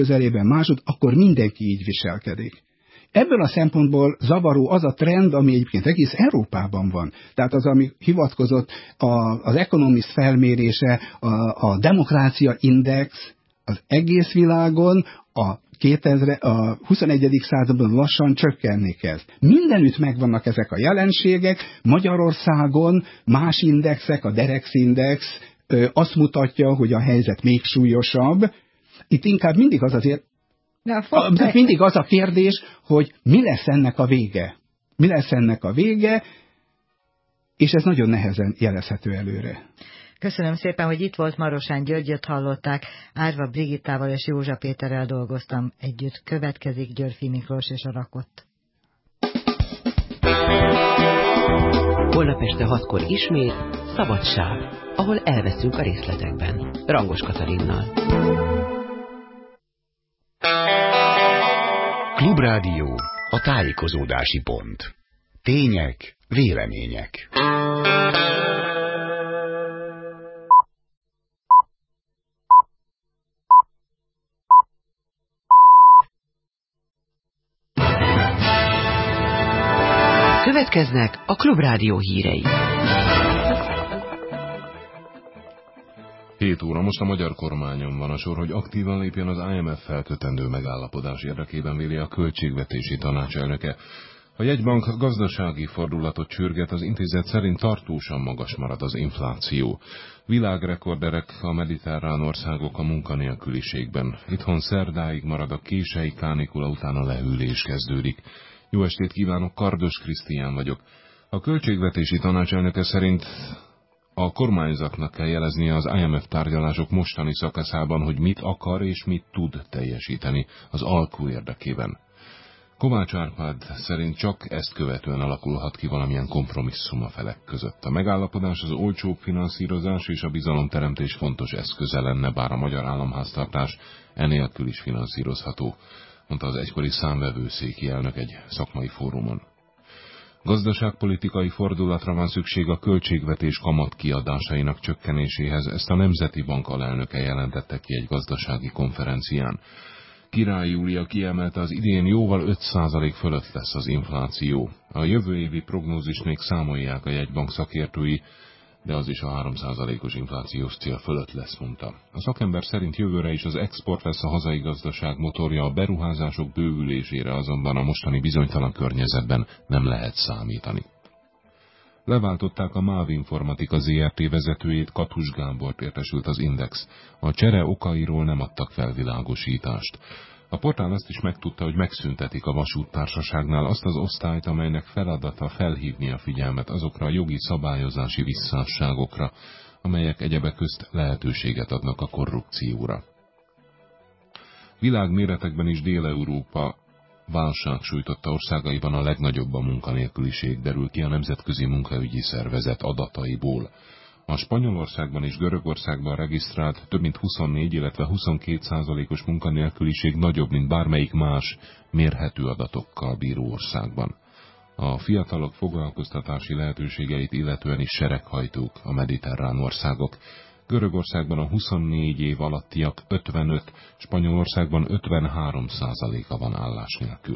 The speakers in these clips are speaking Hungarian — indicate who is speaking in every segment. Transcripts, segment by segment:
Speaker 1: közelében másod, akkor mindenki így viselkedik. Ebből a szempontból zavaró az a trend, ami egyébként egész Európában van. Tehát az, ami hivatkozott az Economist felmérése, a demokrácia index az egész világon a 21. században lassan csökkenni kezd. Mindenütt megvannak ezek a jelenségek, Magyarországon más indexek, a Derex index azt mutatja, hogy a helyzet még súlyosabb. Itt inkább mindig az a kérdés, hogy mi lesz ennek a vége. Mi lesz ennek a vége, és ez nagyon nehezen jelezhető előre.
Speaker 2: Köszönöm szépen, hogy itt volt. Marosán Györgyöt hallották, Árva Brigittával és Józsa Péterrel dolgoztam együtt. Következik Györffy Miklós és a Rakott.
Speaker 3: Holnap este 6-kor ismét Szabadság, ahol elveszünk a részletekben. Rangos Katalinnal.
Speaker 4: Klubrádió, a tájékozódási pont. Tények, vélemények.
Speaker 3: Következnek a Klubrádió hírei.
Speaker 5: 7 óra, most a magyar kormányon van a sor, hogy aktívan lépjen az IMF felkötendő megállapodás érdekében, véli a Költségvetési Tanács elnöke. A jegybank gazdasági fordulatot sürget, az intézet szerint tartósan magas marad az infláció. Világrekorderek a mediterrán országok a munkanélküliségben. Itthon szerdáig marad a kései kánikula, után a lehűlés kezdődik. Jó estét kívánok, Kardos Krisztián vagyok. A Költségvetési Tanács elnöke szerint a kormányzatnak kell jeleznie az IMF tárgyalások mostani szakaszában, hogy mit akar és mit tud teljesíteni az alkú érdekében. Kovács Árpád szerint csak ezt követően alakulhat ki valamilyen kompromisszum a felek között. A megállapodás az olcsóbb finanszírozás és a bizalomteremtés fontos eszköze lenne, bár a magyar államháztartás enélkül is finanszírozható, mondta az egykori számvevőszéki elnök egy szakmai fórumon. Gazdaságpolitikai fordulatra van szükség a költségvetés kamatkiadásainak csökkenéséhez, ezt a Nemzeti Bank alelnöke jelentette ki egy gazdasági konferencián. Király Júlia kiemelte, az idén jóval 5% fölött lesz az infláció. A jövő évi prognózist még számolják a jegybank szakértői, de az is a 3%-os inflációs cél fölött lesz, mondta. A szakember szerint jövőre is az export lesz a hazai gazdaság motorja, a beruházások bővülésére azonban a mostani bizonytalan környezetben nem lehet számítani. Leváltották a MÁV Informatika Zrt. Vezetőjét, Katus Gábort értesült az Index. A csere okairól nem adtak felvilágosítást. A portál azt is megtudta, hogy megszüntetik a vasúttársaságnál azt az osztályt, amelynek feladata felhívni a figyelmet azokra a jogi szabályozási visszásságokra, amelyek egyebek közt lehetőséget adnak a korrupcióra. Világméretekben is Dél-Európa válság sújtotta országaiban a legnagyobb a munkanélküliség, derül ki a Nemzetközi Munkaügyi Szervezet adataiból. A Spanyolországban és Görögországban regisztrált több mint 24, illetve 22%-os munkanélküliség nagyobb, mint bármelyik más mérhető adatokkal bíró országban. A fiatalok foglalkoztatási lehetőségeit illetően is sereghajtók a mediterrán országok. Görögországban a 24 év alattiak 55, Spanyolországban 53%-a van állás nélkül.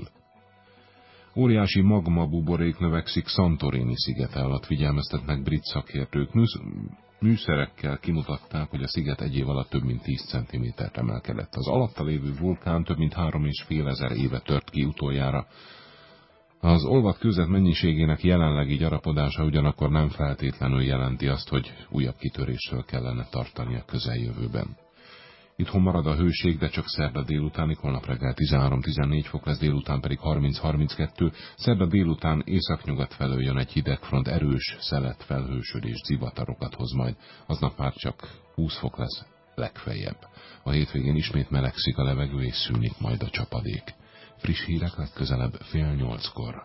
Speaker 5: Óriási magma buborék növekszik Santorini szigete alatt, figyelmeztetnek brit szakértők. Műszerekkel kimutatták, hogy a sziget egy év alatt több mint 10 cm-t emelkedett. Az alatta lévő vulkán több mint 3500 éve tört ki utoljára. Az olvadt kőzet mennyiségének jelenlegi gyarapodása ugyanakkor nem feltétlenül jelenti azt, hogy újabb kitörésről kellene tartani a közeljövőben. Itthon marad a hőség, de csak szerda délutánig, holnap reggel 13-14 fok lesz, délután pedig 30-32, szerda délután északnyugat felől jön egy hidegfront, erős, szelet, felhősödés, zivatarokat hoz majd, aznap már csak 20 fok lesz legfeljebb. A hétvégén ismét melegszik a levegő és szűnik majd a csapadék. Friss hírek legközelebb 7:30.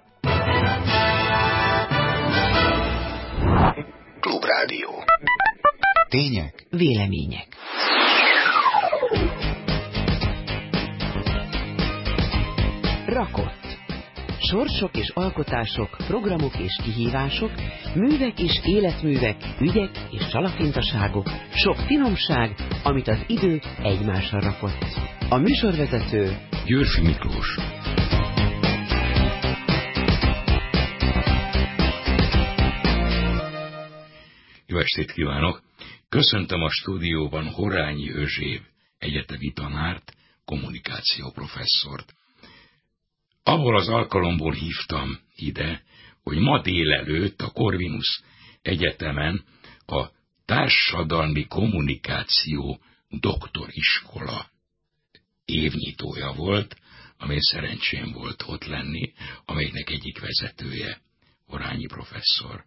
Speaker 4: Klubrádió. Tények,
Speaker 3: vélemények. Rakott. Sorsok és alkotások, programok és kihívások, művek és életművek, ügyek és csalafintaságok, sok finomság, amit az idő egymásra rakott. A műsorvezető
Speaker 4: Györfi Miklós. Jó estét kívánok! Köszöntöm a stúdióban Horányi Özséb egyetemi tanárt, kommunikáció professzort. Abból az alkalomból hívtam ide, hogy ma délelőtt a Corvinus Egyetemen a társadalmi kommunikáció doktoriskola évnyitója volt, amely szerencsém volt ott lenni, amelynek egyik vezetője Horányi professzor.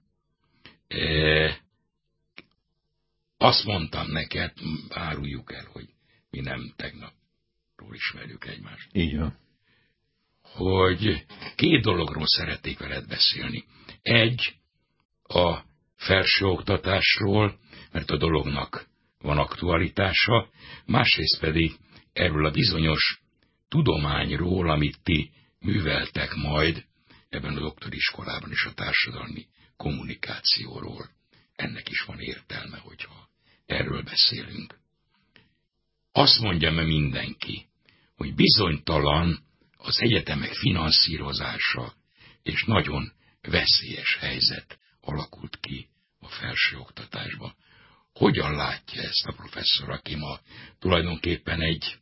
Speaker 4: Azt mondtam neked, áruljuk el, hogy mi nem tegnapról ismerjük egymást.
Speaker 6: Így van.
Speaker 4: Hogy két dologról szeretnék veled beszélni. Egy, a felsőoktatásról, mert a dolognak van aktualitása, másrészt pedig erről a bizonyos tudományról, amit ti műveltek majd ebben a doktoriskolában is, a társadalmi kommunikációról. Ennek is van értelme, hogyha erről beszélünk. Azt mondja mindenki, hogy bizonytalan az egyetemek finanszírozása, és nagyon veszélyes helyzet alakult ki a felsőoktatásban. Hogyan látja ezt a professzor, aki ma tulajdonképpen egy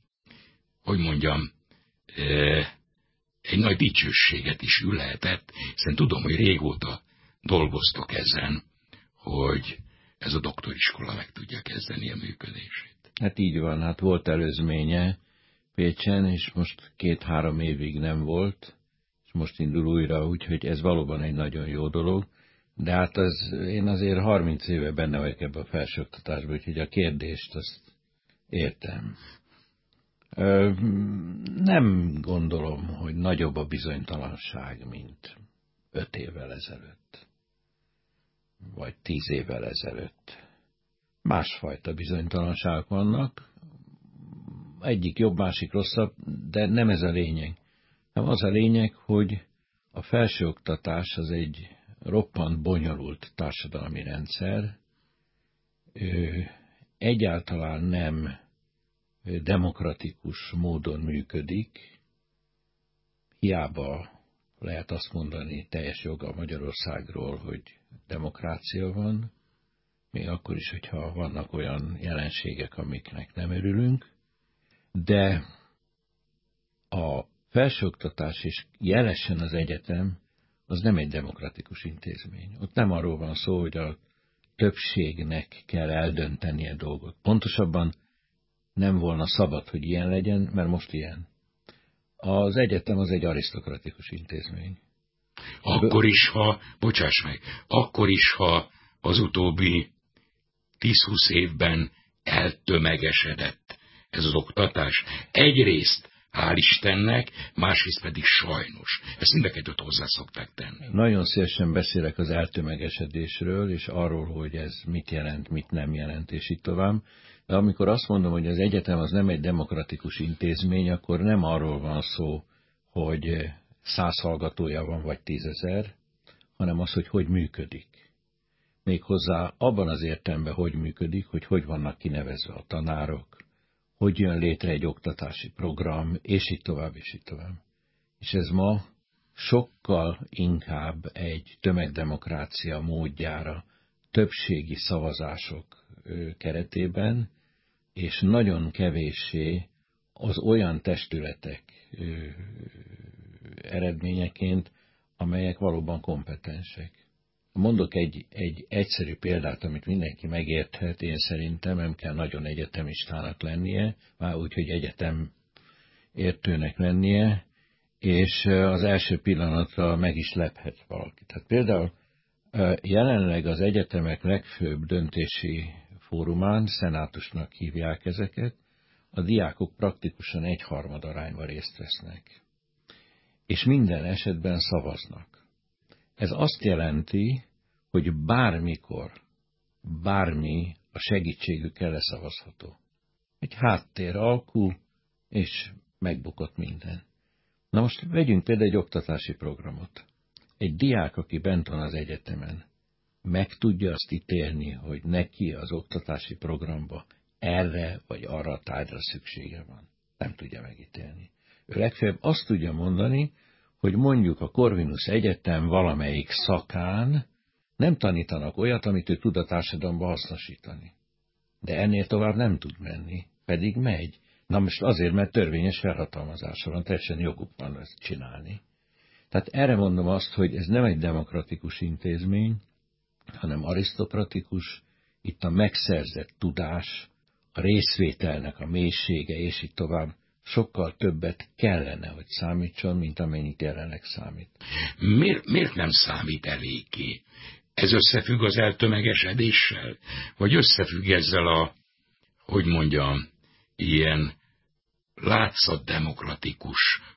Speaker 4: nagy dicsőséget is ülhetett, hiszen tudom, hogy régóta dolgoztok ezen, hogy ez a doktoriskola meg tudja kezdeni a működését.
Speaker 6: Hát így van, hát volt előzménye Pécsen, és most 2-3 évig nem volt, és most indul újra, úgyhogy ez valóban egy nagyon jó dolog, de hát én azért 30 éve benne vagyok ebben a felsőoktatásban, úgyhogy a kérdést azt értem. Nem gondolom, hogy nagyobb a bizonytalanság, mint 5 évvel ezelőtt, vagy 10 évvel ezelőtt. Másfajta bizonytalanságok vannak, egyik jobb, másik rosszabb, de nem ez a lényeg. Nem az a lényeg, hogy a felsőoktatás az egy roppant bonyolult társadalmi rendszer, egyáltalán nem demokratikus módon működik, hiába lehet azt mondani teljes joga Magyarországról, hogy demokrácia van, még akkor is, hogyha vannak olyan jelenségek, amiknek nem örülünk, de a felsőoktatás és jelesen az egyetem az nem egy demokratikus intézmény. Ott nem arról van szó, hogy a többségnek kell eldöntenie dolgot. Pontosabban nem volna szabad, hogy ilyen legyen, mert most ilyen. Az egyetem az egy arisztokratikus intézmény.
Speaker 4: Akkor is, ha az utóbbi 10-20 évben eltömegesedett ez az oktatás. Egyrészt hál' Istennek, másrészt pedig sajnos. Ezt mind a kettőt hozzá szokták tenni.
Speaker 6: Nagyon szívesen beszélek az eltömegesedésről, és arról, hogy ez mit jelent, mit nem jelent, és így tovább. De amikor azt mondom, hogy az egyetem az nem egy demokratikus intézmény, akkor nem arról van szó, hogy 100 hallgatója van, vagy 10 000, hanem az, hogy működik. Méghozzá abban az értelemben, hogy működik, hogy vannak kinevezve a tanárok, hogy jön létre egy oktatási program, és így tovább, és így tovább. És ez ma sokkal inkább egy tömegdemokrácia módjára, többségi szavazások keretében, és nagyon kevéssé az olyan testületek eredményeként, amelyek valóban kompetensek. Mondok egy egyszerű példát, amit mindenki megérthet, én szerintem nem kell nagyon egyetemistának lennie, úgyhogy egyetem értőnek lennie, és az első pillanatra meg is lephet valaki. Tehát például jelenleg az egyetemek legfőbb döntési fórumán, szenátusnak hívják ezeket, a diákok praktikusan 1/3 arányban részt vesznek. És minden esetben szavaznak. Ez azt jelenti, hogy bármikor, bármi a segítségükkel leszavazható. Egy háttér alkú, és megbukott minden. Na most vegyünk például egy oktatási programot. Egy diák, aki bent van az egyetemen, meg tudja azt ítélni, hogy neki az oktatási programba erre vagy arra a tárgyra szüksége van. Nem tudja megítélni. Ő legfeljebb azt tudja mondani, hogy mondjuk a Corvinus Egyetem valamelyik szakán nem tanítanak olyat, amit ő tud a társadalomba hasznosítani. De ennél tovább nem tud menni, pedig megy. Na most azért, mert törvényes felhatalmazása van, teljesen joguk van ezt csinálni. Tehát erre mondom azt, hogy ez nem egy demokratikus intézmény, hanem arisztokratikus, itt a megszerzett tudás, a részvételnek a mélysége, és így tovább sokkal többet kellene, hogy számítson, mint amennyit jelenleg számít.
Speaker 4: Miért nem számít eléggé? Ez összefügg az eltömegesedéssel? Vagy összefügg ezzel a, hogy mondjam, ilyen látszatdemokratikus,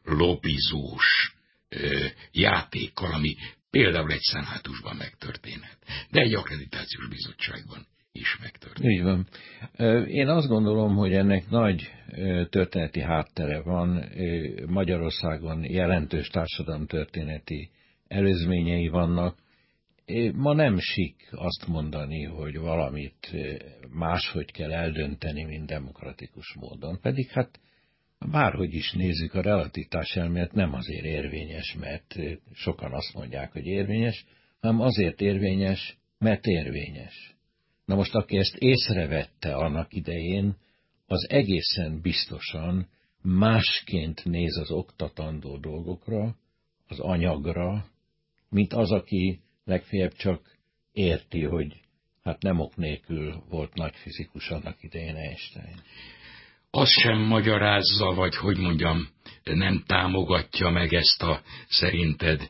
Speaker 4: lobbizós játékkal, ami például egy szenátusban megtörténhet, de egy akkreditációs bizottságban is megtörténhet.
Speaker 6: Így van. Én azt gondolom, hogy ennek nagy történeti háttere van. Magyarországon jelentős társadalomtörténeti előzményei vannak. Ma nem sik azt mondani, hogy valamit máshogy kell eldönteni, mint demokratikus módon. Pedig hát bárhogy is nézzük, a relativitás elmélet nem azért érvényes, mert sokan azt mondják, hogy érvényes, hanem azért érvényes, mert érvényes. Na most, aki ezt észrevette annak idején, az egészen biztosan másként néz az oktatandó dolgokra, az anyagra, mint az, aki legfeljebb csak érti, hogy hát nem ok nélkül volt nagy fizikus annak idején Einstein.
Speaker 4: Az sem magyarázza, vagy hogy mondjam, nem támogatja meg ezt a szerinted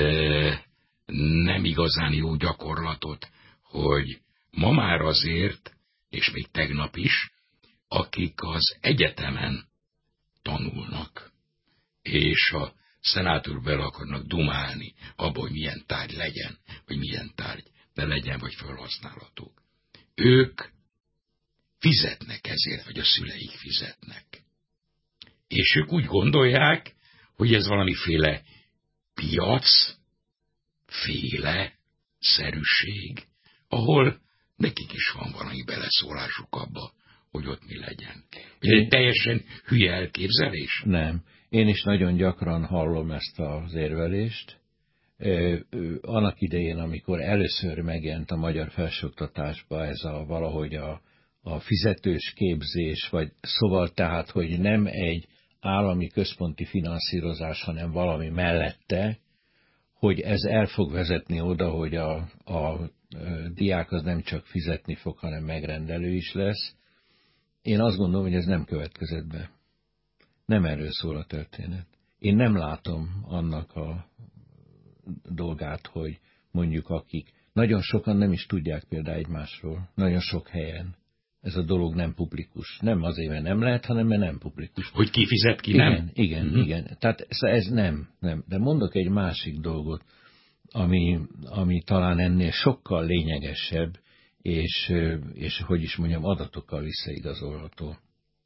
Speaker 4: nem igazán jó gyakorlatot, hogy ma már azért, és még tegnap is, akik az egyetemen tanulnak, és a szenátor bele akarnak dumálni abba, hogy milyen tárgy legyen, vagy milyen tárgy ne legyen, vagy felhasználhatók. Ők fizetnek ezért, vagy a szüleik fizetnek. És ők úgy gondolják, hogy ez valamiféle piacféle szerűség, ahol nekik is van valami beleszólásuk abba, hogy ott mi legyen. Ez teljesen hülye elképzelés?
Speaker 6: Nem. Én is nagyon gyakran hallom ezt az érvelést. Annak idején, amikor először megjelent a magyar felsőoktatásba ez a valahogy a fizetős képzés, vagy szóval tehát, hogy nem egy állami központi finanszírozás, hanem valami mellette, hogy ez el fog vezetni oda, hogy a diák az nem csak fizetni fog, hanem megrendelő is lesz. Én azt gondolom, hogy ez nem következett be. Nem erről szól a történet. Én nem látom annak a dolgát, hogy mondjuk akik, nagyon sokan nem is tudják például egymásról, nagyon sok helyen. Ez a dolog nem publikus. Nem azért, mert nem lehet, hanem mert nem publikus.
Speaker 4: Hogy ki fizet, ki
Speaker 6: igen,
Speaker 4: nem?
Speaker 6: Igen. Tehát ez nem. De mondok egy másik dolgot, ami talán ennél sokkal lényegesebb, és hogy is mondjam, adatokkal visszaigazolható.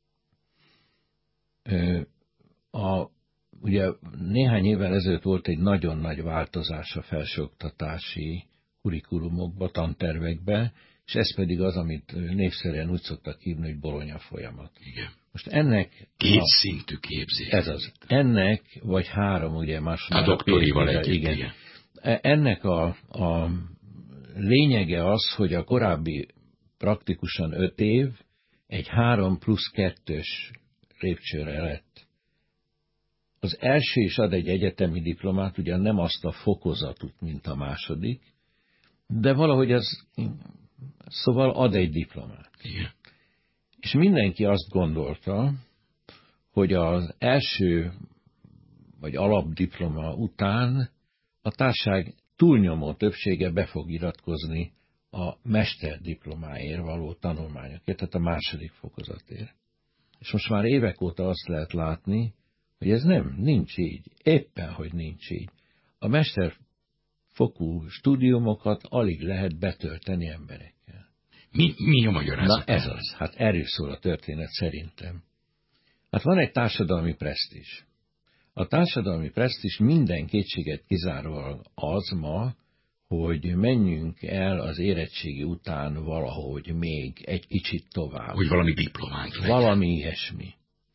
Speaker 6: Ugye néhány évvel ezelőtt volt egy nagyon nagy változás a felsőoktatási kurikulumokba, tantervekbe, és ez pedig az, amit népszerűen úgy szoktak hívni, hogy Bologna folyamat.
Speaker 4: Igen.
Speaker 6: Most ennek...
Speaker 4: Kétszintű képzés.
Speaker 6: Ez az. Ennek, vagy három, ugye más...
Speaker 4: A doktorival együtt, igen.
Speaker 6: Ennek a lényege az, hogy a korábbi praktikusan 5 év egy 3+2-ös lépcsőre lett. Az első is ad egy egyetemi diplomát, ugyan nem azt a fokozatot, mint a második, de valahogy az, szóval ad egy diplomát.
Speaker 4: Igen.
Speaker 6: És mindenki azt gondolta, hogy az első vagy alapdiploma után a társaság túlnyomó többsége be fog iratkozni a mesterdiplomáért való tanulmányokért, tehát a második fokozatért. És most már évek óta azt lehet látni, hogy ez nincs így. Éppen, hogy nincs így. A mesterfokú stúdiumokat alig lehet betölteni emberekkel.
Speaker 4: Mi a magyarázat?
Speaker 6: Na ez az. Hát erről szól a történet szerintem. Hát van egy társadalmi presztízs. A társadalmi presztízs minden kétséget kizárólag az ma, hogy menjünk el az érettségi után valahogy még egy kicsit tovább.
Speaker 4: Hogy valami diplománk legyen.
Speaker 6: Valami ilyesmi.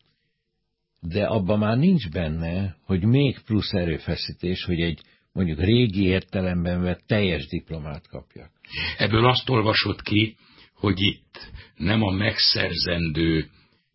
Speaker 6: De abban már nincs benne, hogy még plusz erőfeszítés, hogy egy mondjuk régi értelemben vett teljes diplomát kapjak.
Speaker 4: Ebből azt olvasod ki, hogy itt nem a megszerzendő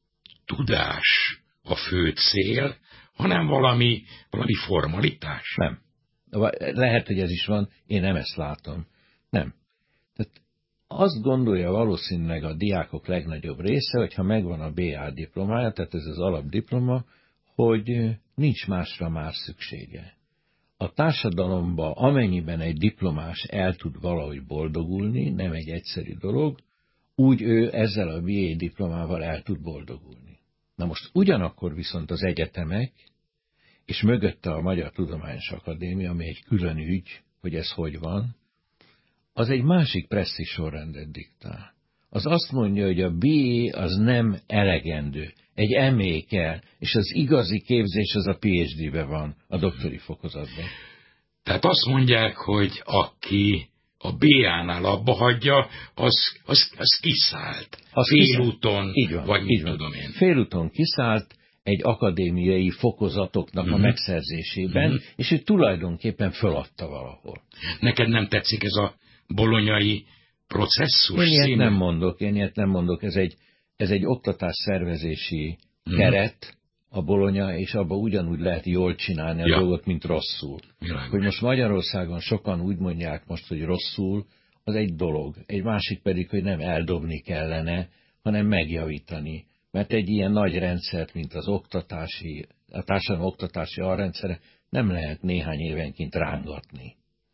Speaker 4: tudás a fő cél, hanem valami formalitás.
Speaker 6: Nem. Lehet, hogy ez is van, én nem ezt látom. Nem. Tehát azt gondolja valószínűleg a diákok legnagyobb része, hogyha megvan a BA diplomája, tehát ez az alapdiploma, hogy nincs másra már szüksége. A társadalomban, amennyiben egy diplomás el tud valahogy boldogulni, nem egy egyszerű dolog, úgy ő ezzel a BA diplomával el tud boldogulni. Na most ugyanakkor viszont az egyetemek, és mögötte a Magyar Tudományos Akadémia, ami egy külön ügy, hogy ez hogy van, az egy másik presztízs sorrendet diktál. Az azt mondja, hogy a BA az nem elegendő, egy MA kell, és az igazi képzés az a PhD-be van, a doktori fokozatban.
Speaker 4: Tehát azt mondják, hogy aki a BA-nál abba hagyja, az kiszállt. Félúton, vagy mit tudom én.
Speaker 6: Félúton kiszállt egy akadémiai fokozatoknak a megszerzésében, és ő tulajdonképpen föladta valahol.
Speaker 4: Neked nem tetszik ez a bolonyai processzus?
Speaker 6: Én ilyet nem mondok, ez egy oktatásszervezési keret, a Bologna, és abban ugyanúgy lehet jól csinálni a dolgot, mint rosszul.
Speaker 4: Világos.
Speaker 6: Hogy most Magyarországon sokan úgy mondják most, hogy rosszul, az egy dolog. Egy másik pedig, hogy nem eldobni kellene, hanem megjavítani. Mert egy ilyen nagy rendszert, mint a társadalom oktatási alrendszere nem lehet néhány évenként rángatni.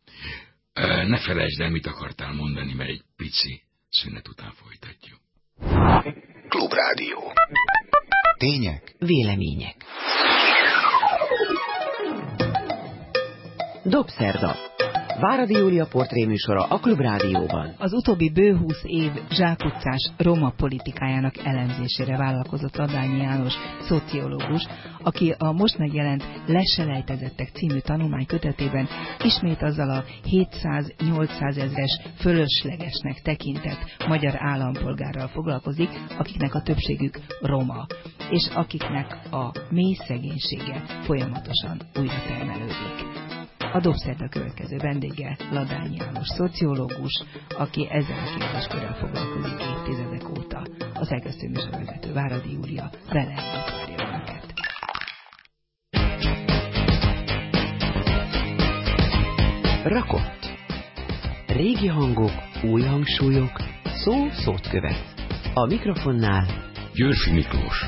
Speaker 4: Ne felejtsd el, mit akartál mondani, mert egy pici szünet után folytatjuk.
Speaker 7: Klubrádió. Tények,
Speaker 3: vélemények. Dobszerda. Váradi Júlia portréműsora a Klubrádióban.
Speaker 8: Az utóbbi bő 20 év zsákutcás roma politikájának elemzésére vállalkozott Ladányi János szociológus, aki a most megjelent Leselejtezettek című tanulmánykötetében ismét azzal a 700-800 ezres fölöslegesnek tekintett magyar állampolgárral foglalkozik, akiknek a többségük roma, és akiknek a mély szegénysége folyamatosan újra termelődik. A Dobszerda következő vendége Ladányi János szociológus, aki ezzel a kérdéskörrel foglalkozik évtizedek óta. A szerkesztő műsorvezető Váradi Júlia vele együtt várja önöket.
Speaker 3: Rakott. Régi hangok, új hangsúlyok, szó szót követ. A mikrofonnál
Speaker 4: Györfi Miklós.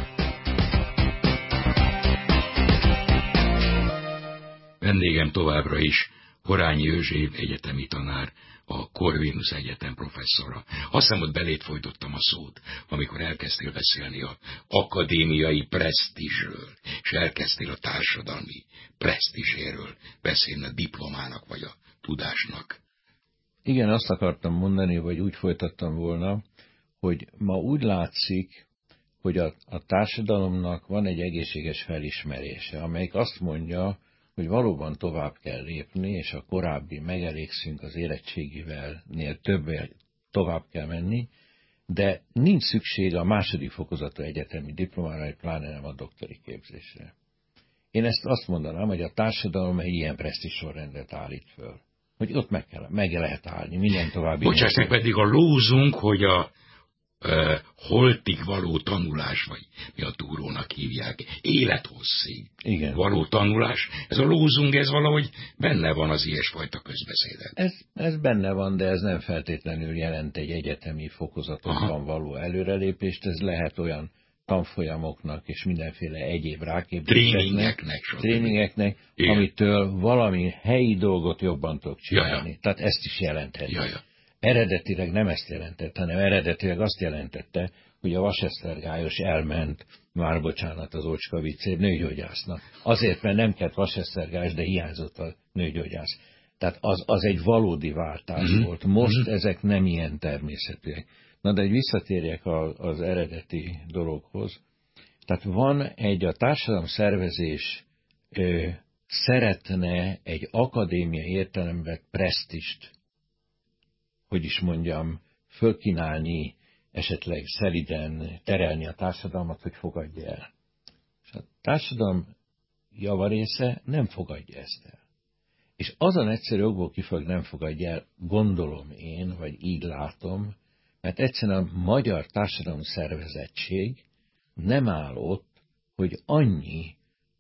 Speaker 4: Vendégem továbbra is Horányi Euzsébia egyetemi tanár, a Corvinus Egyetem professzora. Azt hiszem, hogy belét folytottam a szót, amikor elkezdtél beszélni az akadémiai presztízsről, és elkezdtél a társadalmi presztízséről beszélni, a diplomának vagy a tudásnak.
Speaker 6: Igen, azt akartam mondani, vagy úgy folytattam volna, hogy ma úgy látszik, hogy a társadalomnak van egy egészséges felismerése, amelyik azt mondja, hogy valóban tovább kell lépni, és a korábbi megelégszünk az érettségivel többel tovább kell menni, de nincs szükség a második fokozatú egyetemi diplomára, pláne nem a doktori képzésre. Én ezt azt mondanám, hogy a társadalom egy ilyen presztízs sorrendet állít föl. Hogy ott meg lehet állni, minden további...
Speaker 4: Bocsáss meg, pedig a lózunk, hogy a holtig való tanulás, vagy mi a túrónak hívják, élethosszig való tanulás, ez a lózung, ez valahogy benne van az ilyesfajta közbeszédet.
Speaker 6: Ez benne van, de ez nem feltétlenül jelent egy egyetemi fokozatokban való előrelépést, ez lehet olyan tanfolyamoknak és mindenféle egyéb tréningeknek, amitől valami helyi dolgot jobban tudok csinálni. Tehát ezt is jelentheti. Eredetileg nem ezt jelentett, hanem eredetileg azt jelentette, hogy a vasesztergályos elment, már bocsánat az ócska viccér, nőgyógyásznak. Azért, mert nem kellett vasesztergályos, de hiányzott a nőgyógyász. Tehát az egy valódi váltás volt. Most ezek nem ilyen természetűek. Na de visszatérjek az eredeti dologhoz. Tehát van a társadalom szervezés szeretne egy akadémiai értelemben presztist, hogy is mondjam, fölkínálni, esetleg szeliden terelni a társadalmat, hogy fogadja el. És a társadalom javarésze nem fogadja ezt el. És azon egyszerű okból kifog nem fogadja el, gondolom én, vagy így látom, mert egyszerűen a magyar társadalom szervezettség nem áll ott, hogy annyi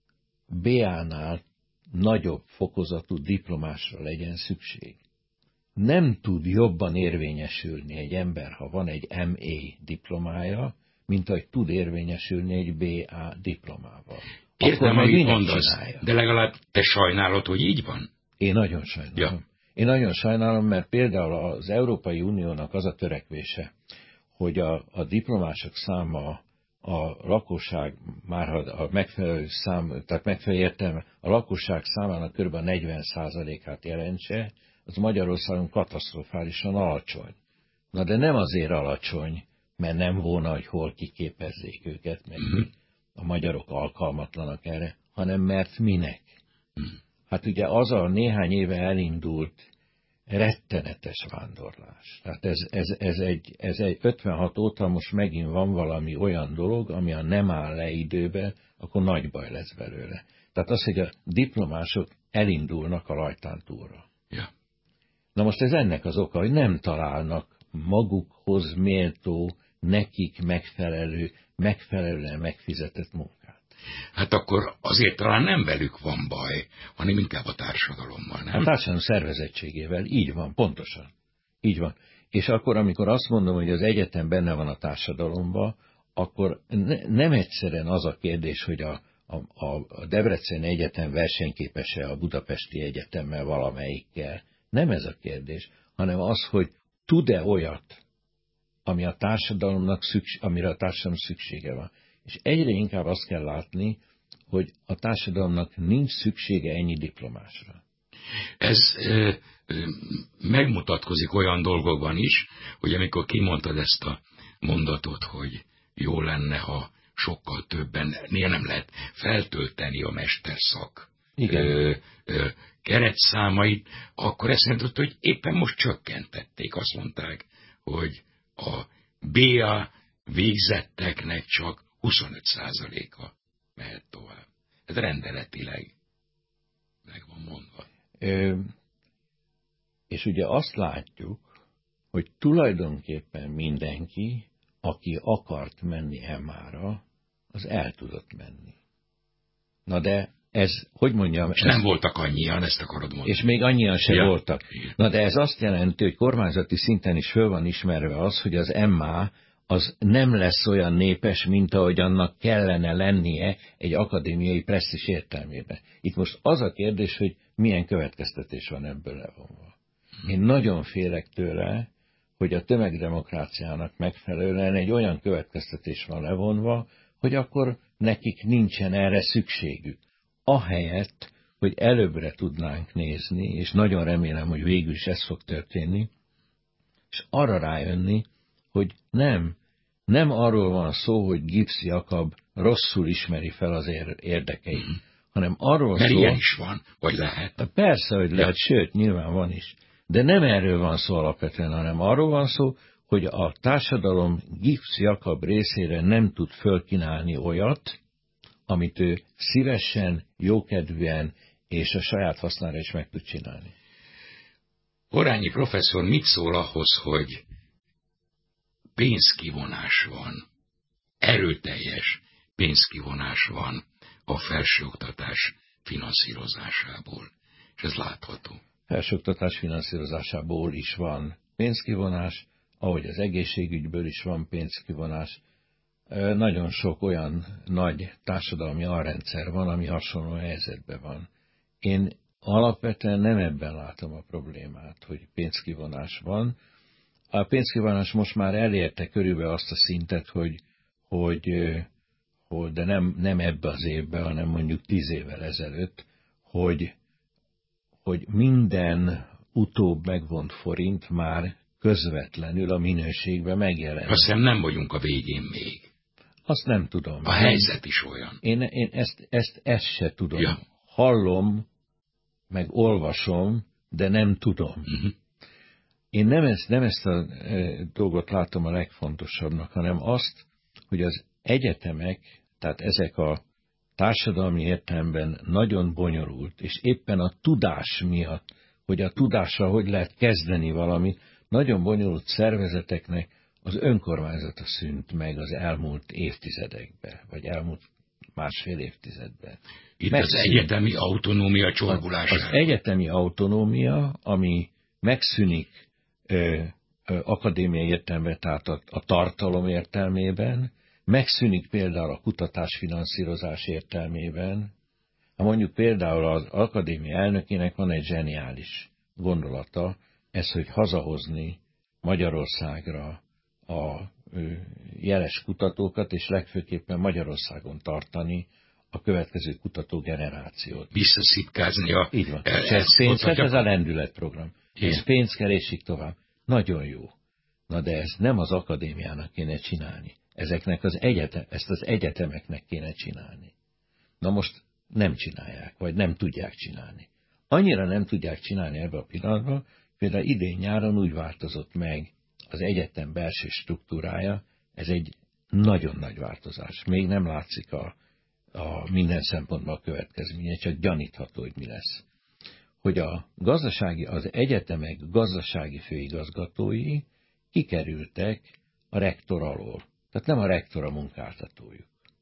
Speaker 6: BA-nál nagyobb fokozatú diplomásra legyen szükség. Nem tud jobban érvényesülni egy ember, ha van egy MA diplomája, mint ahogy tud érvényesülni egy BA diplomával.
Speaker 4: Értem, amit mondasz, de legalább te sajnálod, hogy így van?
Speaker 6: Én nagyon sajnálom. Ja. Én nagyon sajnálom, mert például az Európai Uniónak az a törekvése, hogy a diplomások száma a lakosság, már a megfelelő szám, tehát megfelelő értelme, a lakosság számának kb. 40%-át jelentse, az Magyarországon katasztrofálisan alacsony. Na de nem azért alacsony, mert nem volna, hogy hol kiképezzék őket, meg a magyarok alkalmatlanak erre, hanem mert minek. Hát ugye az a néhány éve elindult rettenetes vándorlás. Tehát ez egy 56 óta most megint van valami olyan dolog, ami ha nem áll le időbe, akkor nagy baj lesz belőle. Tehát az, hogy a diplomások elindulnak a rajtántúlra.
Speaker 4: Ja.
Speaker 6: Na most ez ennek az oka, hogy nem találnak magukhoz méltó, nekik megfelelően megfizetett munkát.
Speaker 4: Hát akkor azért talán nem velük van baj, hanem inkább a társadalommal, nem?
Speaker 6: A társadalom szervezettségével, így van, pontosan. Így van. És akkor, amikor azt mondom, hogy az egyetem benne van a társadalomban, akkor nem egyszerűen az a kérdés, hogy a Debreceni Egyetem versenyképes-e a Budapesti Egyetemmel valamelyikkel. Nem ez a kérdés, hanem az, hogy tud-e olyat, amire a társadalomnak szüksége van. És egyre inkább azt kell látni, hogy a társadalomnak nincs szüksége ennyi diplomásra.
Speaker 4: Ez megmutatkozik olyan dolgokban is, hogy amikor kimondtad ezt a mondatot, hogy jó lenne, ha sokkal többennél nem lehet feltölteni a mesterszak keretszámait, akkor ezt mondott, hogy éppen most csökkentették. Azt mondták, hogy a BA végzetteknek csak 25%-a mehet tovább. Ez rendeletileg meg van mondva.
Speaker 6: És ugye azt látjuk, hogy tulajdonképpen mindenki, aki akart menni EMA-ra, az el tudott menni. Na de ez, hogy mondjam...
Speaker 4: És nem voltak annyian, ezt akarod mondani.
Speaker 6: És még annyian se voltak. Na de ez azt jelenti, hogy kormányzati szinten is föl van ismerve az, hogy az EMA az nem lesz olyan népes, mint ahogy annak kellene lennie egy akadémiai presztis értelmében. Itt most az a kérdés, hogy milyen következtetés van ebből levonva. Én nagyon félek tőle, hogy a tömegdemokráciának megfelelően egy olyan következtetés van levonva, hogy akkor nekik nincsen erre szükségük. Ahelyett, hogy előbbre tudnánk nézni, és nagyon remélem, hogy végül is ez fog történni, és arra rájönni, hogy nem arról van szó, hogy Gibbs Jakab rosszul ismeri fel az érdekeit, hanem arról szó...
Speaker 4: ilyen is van, vagy lehet.
Speaker 6: Persze, hogy lehet, sőt, nyilván van is. De nem erről van szó alapvetően, hanem arról van szó, hogy a társadalom Gibbs Jakab részére nem tud fölkínálni olyat, amit ő szívesen, jókedvűen és a saját hasznára is meg tud csinálni.
Speaker 4: Horányi professzor mit szól ahhoz, hogy pénzkivonás van, erőteljes pénzkivonás van a felsőoktatás finanszírozásából, és ez látható.
Speaker 6: Felsőoktatás finanszírozásából is van pénzkivonás, ahogy az egészségügyből is van pénzkivonás. Nagyon sok olyan nagy társadalmi alrendszer van, ami hasonló helyzetben van. Én alapvetően nem ebben látom a problémát, hogy pénzkivonás van. A pénzkivonás most már elérte körülbelül azt a szintet, de nem ebbe az évben, hanem mondjuk 10 évvel ezelőtt, hogy minden utóbb megvont forint már közvetlenül a minőségben megjelenik.
Speaker 4: Azt hiszem nem vagyunk a végén még.
Speaker 6: Azt nem tudom.
Speaker 4: A helyzet is olyan.
Speaker 6: Én ezt se tudom, hallom, meg olvasom, de nem tudom. Én nem ezt a dolgot látom a legfontosabbnak, hanem azt, hogy az egyetemek, tehát ezek a társadalmi értelemben nagyon bonyolult, és éppen a tudás miatt, hogy a tudással hogy lehet kezdeni valamit, nagyon bonyolult szervezeteknek az önkormányzata szűnt meg az elmúlt évtizedekben, vagy elmúlt másfél évtizedben.
Speaker 4: Itt az egyetemi autonómia csorgulására.
Speaker 6: Az egyetemi autonómia, ami megszűnik akadémiai értelemben, tehát a tartalom értelmében, megszűnik például a kutatásfinanszírozás értelmében. Ha mondjuk például az akadémia elnökének van egy zseniális gondolata, ez, hogy hazahozni Magyarországra a jeles kutatókat, és legfőképpen Magyarországon tartani a következő kutatógenerációt.
Speaker 4: Visszaszipkázni a...
Speaker 6: Így van. Ez a lendületprogram. Ez pénzkerésig tovább. Nagyon jó. Na de ezt nem az akadémiának kéne csinálni. Ezt az egyetemeknek kéne csinálni. Na most nem csinálják, vagy nem tudják csinálni. Annyira nem tudják csinálni ebben a pillanatban, például idén nyáron úgy változott meg az egyetem belső struktúrája, ez egy nagyon nagy változás. Még nem látszik a minden szempontból a következménye, csak gyanítható, hogy mi lesz. Hogy az egyetemek gazdasági főigazgatói kikerültek a rektor alól. Tehát nem a rektor a munkáltatójuk.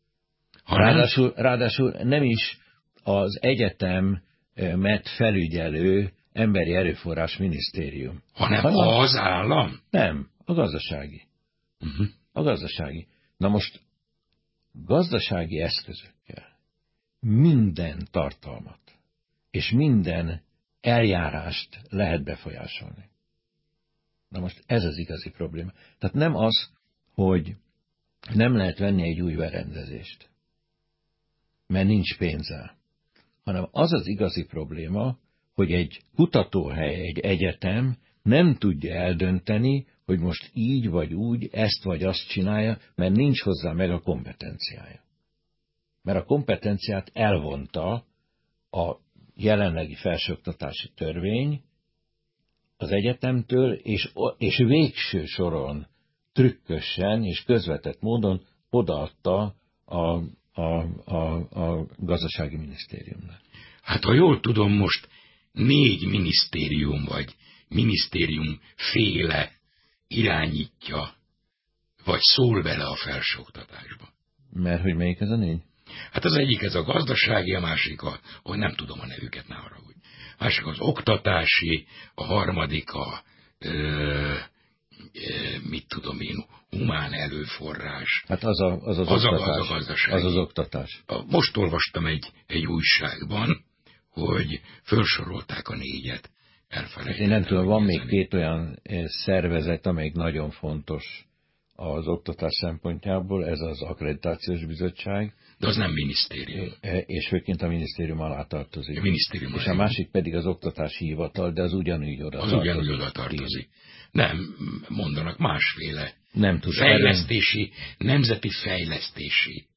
Speaker 6: Ráadásul nem is az egyetemet felügyelő emberi erőforrás minisztérium.
Speaker 4: Hanem az állam?
Speaker 6: Nem, a gazdasági. A gazdasági. Na most gazdasági eszközökkel minden tartalmat és minden eljárást lehet befolyásolni. Na most ez az igazi probléma. Tehát nem az, hogy nem lehet venni egy új berendezést, mert nincs pénze, hanem az az igazi probléma, hogy egy kutatóhely, egy egyetem nem tudja eldönteni, hogy most így vagy úgy, ezt vagy azt csinálja, mert nincs hozzá meg a kompetenciája. Mert a kompetenciát elvonta a jelenlegi felsőoktatási törvény az egyetemtől, és végső soron trükkösen és közvetett módon odaadta a gazdasági minisztériumnak.
Speaker 4: Hát ha jól tudom, most 4 minisztérium vagy minisztérium féle irányítja, vagy szól vele a felsőoktatásba.
Speaker 6: Mert hogy melyik ez a 4?
Speaker 4: Hát az egyik ez a gazdasági, a másik hogy nem tudom a nevüket, ne haragudj. A másik az oktatási, a harmadik mit tudom én, humán előforrás.
Speaker 6: Hát az az oktatás.
Speaker 4: Most olvastam egy újságban, hogy felsorolták a 4-et.
Speaker 6: Én nem tudom, van még 2 olyan szervezet, amelyik nagyon fontos az oktatás szempontjából, ez az Akkreditációs Bizottság.
Speaker 4: De az nem minisztérium.
Speaker 6: És főként a minisztérium alá tartozik.
Speaker 4: És
Speaker 6: a másik pedig az Oktatási Hivatal, de az ugyanúgy oda tartozik.
Speaker 4: Az ugyanúgy oda tartozik. Nem, mondanak másféle.
Speaker 6: Nem tud.
Speaker 4: Fejlesztési, nemzeti fejlesztési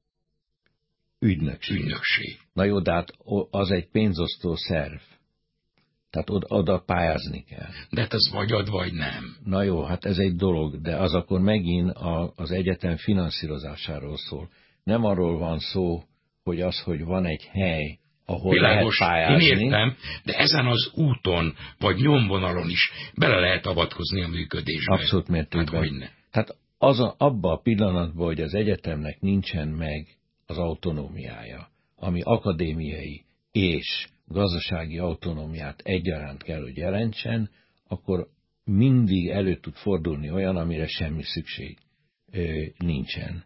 Speaker 4: ügynökség.
Speaker 6: Na jó, de hát az egy pénzosztó szerv. Tehát oda pályázni kell.
Speaker 4: De hát ez vagy ad, vagy nem.
Speaker 6: Na jó, hát ez egy dolog, de az akkor megint az egyetem finanszírozásáról szól. Nem arról van szó, hogy van egy hely, ahol
Speaker 4: világos,
Speaker 6: lehet pályázni.
Speaker 4: Én értem, de ezen az úton, vagy nyomvonalon is bele lehet avatkozni a működésbe.
Speaker 6: Abszolút mértékben. Tehát abban a pillanatban, hogy az egyetemnek nincsen meg az autonómiája, ami akadémiai és gazdasági autonómiát egyaránt kell, hogy jelentsen, akkor mindig elő tud fordulni olyan, amire semmi szükség nincsen.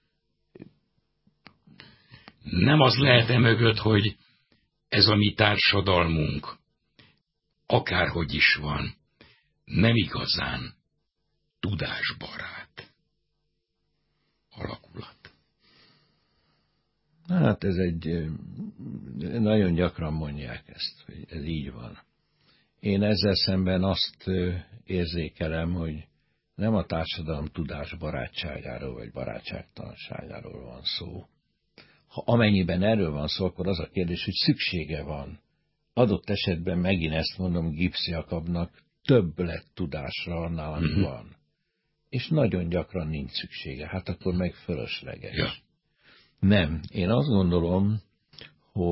Speaker 4: Nem az lehet mögött, hogy ez a mi társadalmunk, akárhogy is van, nem igazán tudásbarát alakulat.
Speaker 6: Hát ez nagyon gyakran mondják ezt, hogy ez így van. Én ezzel szemben azt érzékelem, hogy nem a társadalom tudás barátságáról vagy barátságtalanságáról van szó, Ha amennyiben erről van szó, akkor az a kérdés, hogy szüksége van. Adott esetben megint ezt mondom, Gibbs Jakabnak többlet tudásra annál, ami van. És nagyon gyakran nincs szüksége. Hát akkor meg fölösleges.
Speaker 4: Ja.
Speaker 6: Nem. Én azt gondolom,